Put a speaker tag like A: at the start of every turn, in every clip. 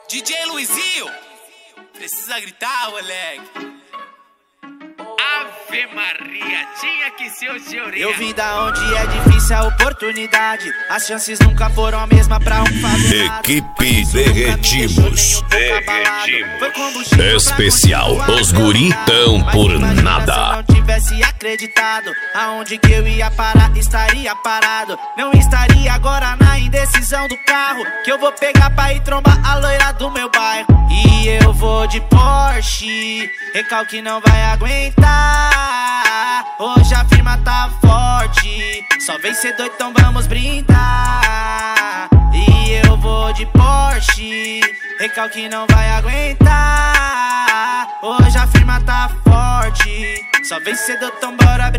A: DJ Luizinho, precisa gritar, moleque.
B: Ave Maria, tinha que ser o teoria.
C: Eu vim da onde é difícil a oportunidade. As chances nunca foram a mesma pra um favelado.
D: Equipe Derretimos. Especial, os guri tão por nada.
C: Se eu não tivesse acreditado, aonde que eu ia parar, estaria parado. Não estaria agora na indecisão do carro, que eu vou pegar pra ir trombar a loira do meu bairro. E eu vou de Porsche, recalque não vai aguentar. Hoje a firma tá forte, só vem ser doido, então vamos brindar. E eu vou de Porsche, recalque não vai aguentar. Hoje a firma tá forte, só vem ser doido, então bora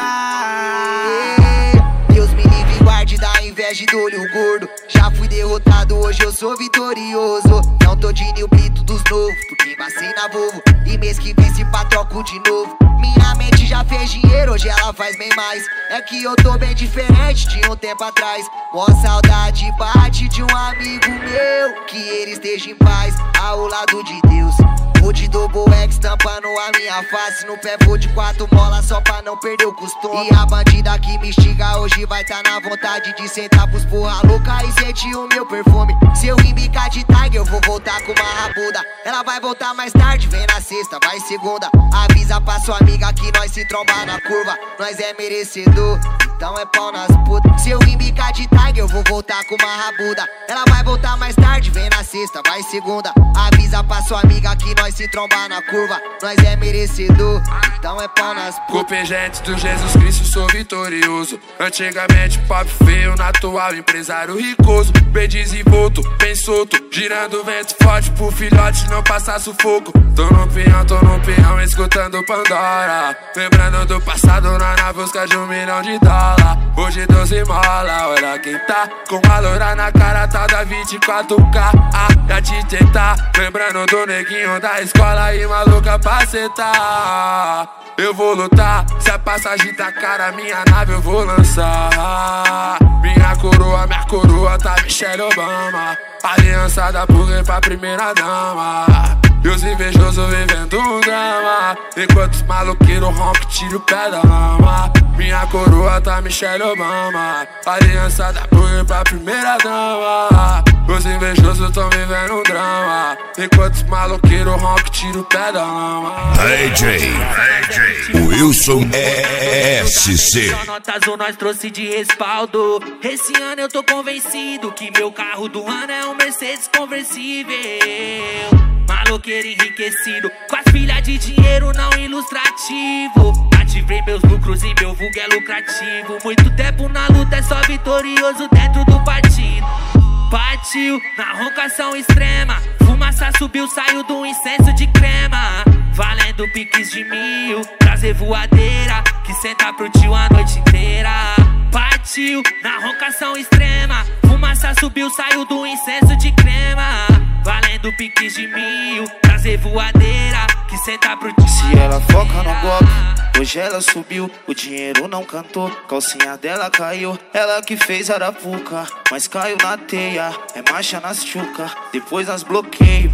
C: brindar.
E: Deus me livre e guarde da inveja e do olho gordo. Já fui derrotado, hoje eu sou vitorioso. Não tô de Nil Brito dos novos, porque passei na Volvo. E mês que vem se pá troco de novo. Minha mente já fez dinheiro, hoje ela faz bem mais. É que eu tô bem diferente de um tempo atrás. Mó saudade bate de um amigo meu, que ele esteja em paz ao lado de Deus. Vou de Double X tampando a minha face. No pé vou de 4 molas só pra não perder o costume. E a bandida que me instiga hoje vai tá na vontade de sentar pros porra louca e sentir o meu perfume. Se eu embicar de Tiger eu vou voltar com uma rabuda. Ela vai voltar mais tarde, vem na sexta, vai segunda. Avisa pra sua amiga que nós se trombar na curva. Nós é merecedor, então é pau nas putas. Se eu embicar de Tiger eu vou voltar com uma rabuda. Ela vai voltar mais tarde, vem na sexta, vai segunda. Avisa pra sua amiga que nós se trombar na curva. Nós é merecedor, então é pau nas putas.
F: Copegente do Jesus Cristo, sou vitorioso. Antigamente pop feio, na atual empresário ricoso. Bem desenvolto, bem solto, girando o vento forte pro filhote não passar sufoco. Tô no pinhão, escutando Pandora. Lembrando do passado, na busca de $1 milhão. Hoje 12 mola, olha quem tá com a loira na cara, tá da 24K. Já te tentar, lembrando do neguinho da escola e maluca pra sentar. Eu vou lutar, se a passagem tá cara, minha nave eu vou lançar. Minha coroa tá Michelle Obama. Aliança da Burger pra primeira dama. E os invejosos vivendo um drama, enquanto os maloqueiros rompem, tira o pé da lama. Minha coroa tá Michelle Obama. Aliança da Burger pra primeira dama. Os invejosos tão vivendo um drama, enquanto os maloqueiros rompem, tira o pé da lama.
D: DJ Wilson SC.
C: Só notas ou nós trouxe de respaldo. Esse ano eu tô convencido que meu carro do ano é um Mercedes conversível. Maloqueiro enriquecido, com as pilhas de dinheiro não ilustrativo. Ativei meus lucros e meu vulgo é lucrativo. Muito tempo na luta, é só vitorioso dentro do partido. Partiu na roncação extrema, fumaça subiu, saiu do incenso de crema. Valendo piques de 1000, trazer voadeira, que senta pro tio a noite inteira. Partiu na roncação extrema, fumaça subiu, saiu do incenso de crema. Valendo piques de 1000, trazer voadeira, que senta pro tio. Se ela foca no golpe, hoje ela subiu, o dinheiro não cantou, calcinha dela caiu, ela que fez arapuca, mas caiu na teia, é marcha nas chuca, depois nós bloqueia.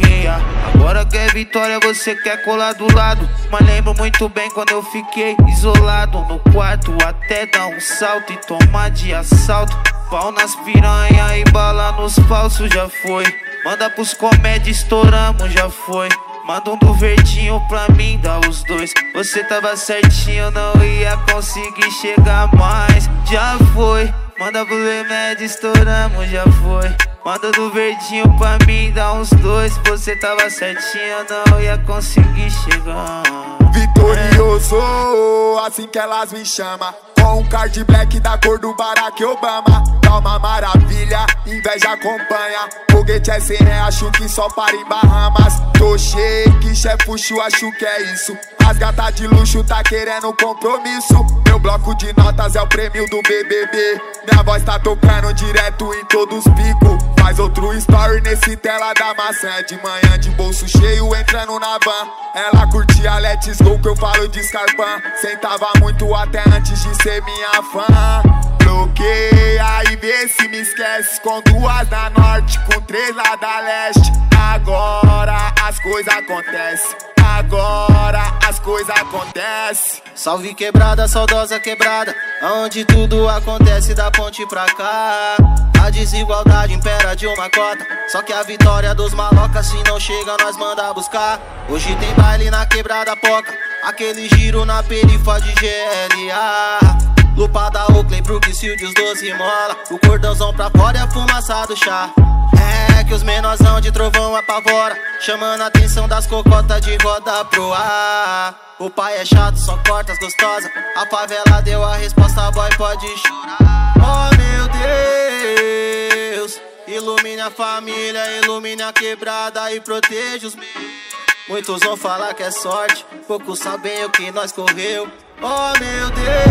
C: Agora quer vitória, você quer colar do lado, mas lembro muito bem quando eu fiquei isolado no quarto, até dar um salto e tomar de assalto. Pau nas piranha e bala nos falsos, já foi. Manda pros comédia, estouramos, já foi. Manda um do verdinho pra mim, dá os dois. Você tava certinho, não ia conseguir chegar mais, já foi. Manda pro remédio, estouramos, já foi. Manda do verdinho pra mim, dá uns dois. Você tava certinho, não ia conseguir chegar.
G: Vitorioso, assim que elas me chamam, com um card black da cor do Barack Obama. Tá uma maravilha, inveja acompanha. Foguete é R$100, acho que só para em Bahamas. Tô shake, chefucho, acho que é isso. As gatas de luxo tá querendo compromisso. Meu bloco de notas é o prêmio do BBB. Minha voz tá tocando direto em todos os picos. Faz outro story nesse tela da maçã. De manhã de bolso cheio, entrando na van. Ela curtia Let's Go que eu falo de Scarpan. Sentava muito até antes de ser minha fã. bloqueia e vê se me esquece. Com 2 na norte, com 3 lá da leste. Agora as coisas acontecem. Agora as coisas acontecem.
H: Salve quebrada, saudosa quebrada, onde tudo acontece da ponte pra cá. A desigualdade impera de uma cota, só que a vitória dos malocas, se não chega nós manda buscar. Hoje tem baile na quebrada poca, aquele giro na perifa de GLA. Lupada, Oakley, Brook, Sildios, 12 mola, o cordãozão pra fora e a fumaça do chá. É que os menorzão de trovão apavora, chamando a atenção das cocotas de roda pro ar. O pai é chato, só corta as gostosas, a favela deu a resposta, boy pode chorar. Oh meu Deus, ilumine a família, ilumine a quebrada e proteja os meus. Muitos vão falar que é sorte, poucos sabem o que nós correu. Oh meu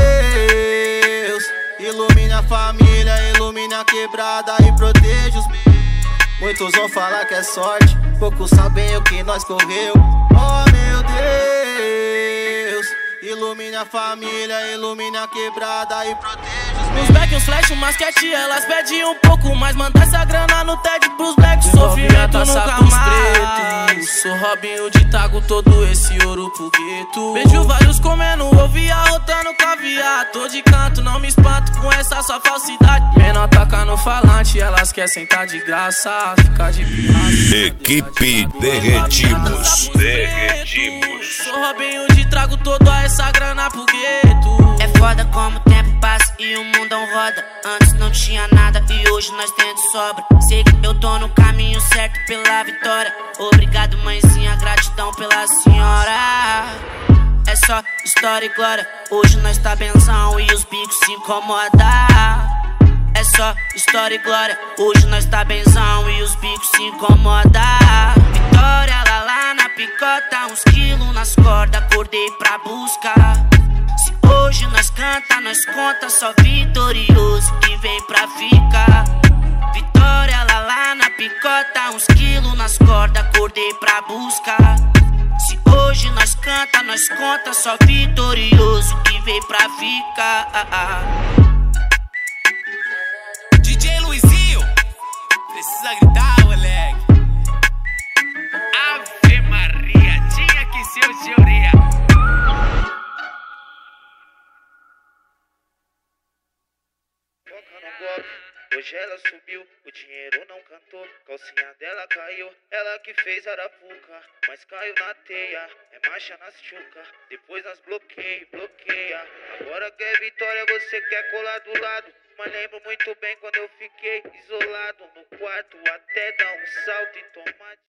H: Deus, ilumine a família, ilumine a quebrada e proteja os meus. Muitos vão falar que é sorte, poucos sabem o que nós correu. Oh meu Deus, ilumine a família, ilumine a quebrada e proteja os meus.
C: Os back, os flash, masquete, elas pedem um pouco mais. Manda essa grana no TED pros black, sofrimento nunca mais. Sou Robinho de Tago, todo esse ouro pro gueto. Vejo vários comendo ovo e arrotando caviar. Tô de canto, não me espanto com essa sua falsidade. Menor taca no falante, elas querem sentar de graça, ficar de pirata.
D: Equipe Derretimos.
C: Sou Robinho de Trago todo a essa grana pro gueto.
I: É foda como o tempo passa e o mundão roda. Antes não tinha nada e hoje nós temos sobra. Sei que eu tô no caminho certo pela vitória. Obrigado mãezinha, gratidão pela senhora. É só história e glória, hoje nós tá benzão e os bicos se incomoda. É só história e glória, hoje nós tá benzão e os bicos se incomoda. Vitória lá na picota, uns quilos nas cordas, acordei pra buscar. Se hoje nós canta, nós conta, só vitorioso que vem pra ficar. Vitória lá na picota, uns quilos nas cordas, acordei pra buscar. Se hoje nós canta, nós conta, só vitorioso que vem pra ficar.
A: DJ Luizinho, precisa gritar, moleque.
B: Ave Maria, tinha que ser o seu Ria.
H: Hoje ela subiu, o dinheiro não cantou. Calcinha dela caiu, ela que fez arapuca. Mas caiu na teia, é marcha nas chuca. Depois nós bloqueia. Agora que é vitória, você quer colar do lado. Mas lembro muito bem quando eu fiquei isolado no quarto, até dar um salto e tomar.